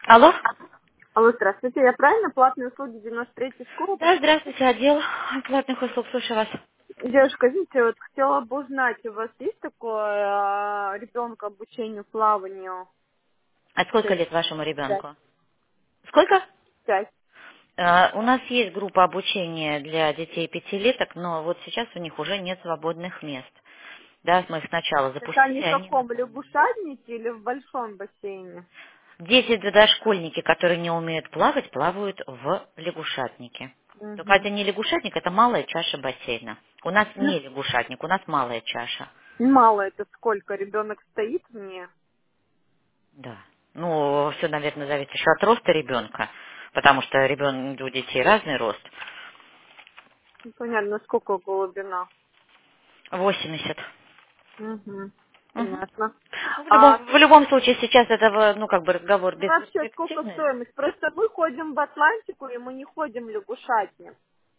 Алло? Алло, здравствуйте. Я правильно? Платные услуги 93-й школы. Да, здравствуйте, отдел платных услуг, слушаю вас. Девушка, видите, вот хотела бы узнать, у вас есть такое ребенка обучению плаванию А сколько 6, лет вашему 5, ребенку? Сколько? 5? У нас есть группа обучения для детей пятилеток, но вот сейчас у них уже нет свободных мест. Да, мы их сначала Это они запустили, в они каком? В наполнены. лягушатнике или в большом бассейне? Дети, да, дошкольники, которые не умеют плавать, плавают в лягушатнике. Только Угу. это не лягушатник, это малая чаша бассейна. У нас Ну, не лягушатник, у нас малая чаша. мало это сколько? Ребенок стоит мне? Да. Ну, все, наверное, зависит еще от роста ребенка, потому что у детей разный рост. Непонятно, сколько глубина. 80. Угу. Мгм. Понятно. Ну, А в любом случае сейчас это, ну, как бы разговор вообще сколько бесперспективный. стоимость? Просто мы ходим в Атлантику, и мы не ходим в лягушатник.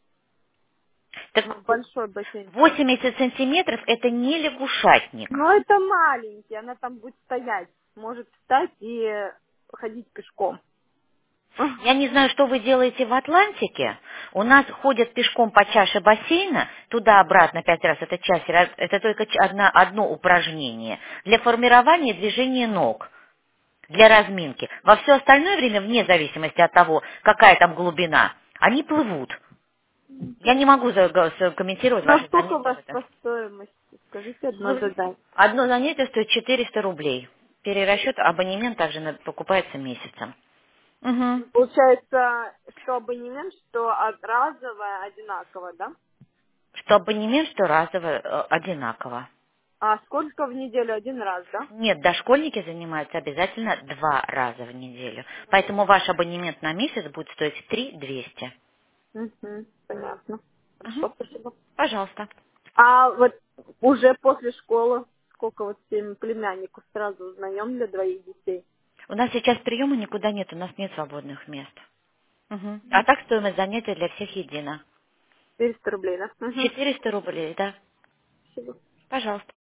Так Ну, в большой бассейн. 80 сантиметров это не лягушатник. Ну, это маленький, она там будет стоять. Может встать и ходить пешком. Я не знаю, что вы делаете в Атлантике. У нас ходят пешком по чаше бассейна, туда-обратно 5 раз. Это часть, это только одно упражнение для формирования движения ног, для разминки. Во все остальное время, вне зависимости от того, какая там глубина, они плывут. Я не могу комментировать Ну, ваши сколько у занятия в вас этом. по стоимости? Скажите одно Ну, задание. одно занятие стоит 400 рублей. Перерасчет абонемент также покупается месяцем. Мгм. Получается, что абонемент, что разовое одинаково, да? Что абонемент, что разово одинаково. А сколько в неделю? Один раз, да? Нет, дошкольники занимаются обязательно 2 раза в неделю. Поэтому ваш абонемент на месяц будет стоить 3200. Угу, понятно. Мгм. Хорошо, спасибо. Пожалуйста. А вот уже после школы, сколько вот всем племянников сразу узнаем для двоих детей? У нас сейчас приема никуда нет, у нас нет свободных мест. Мгм. А так стоимость занятия для всех едина. 400 рублей, да? Угу. 400 рублей, да. Спасибо. Пожалуйста.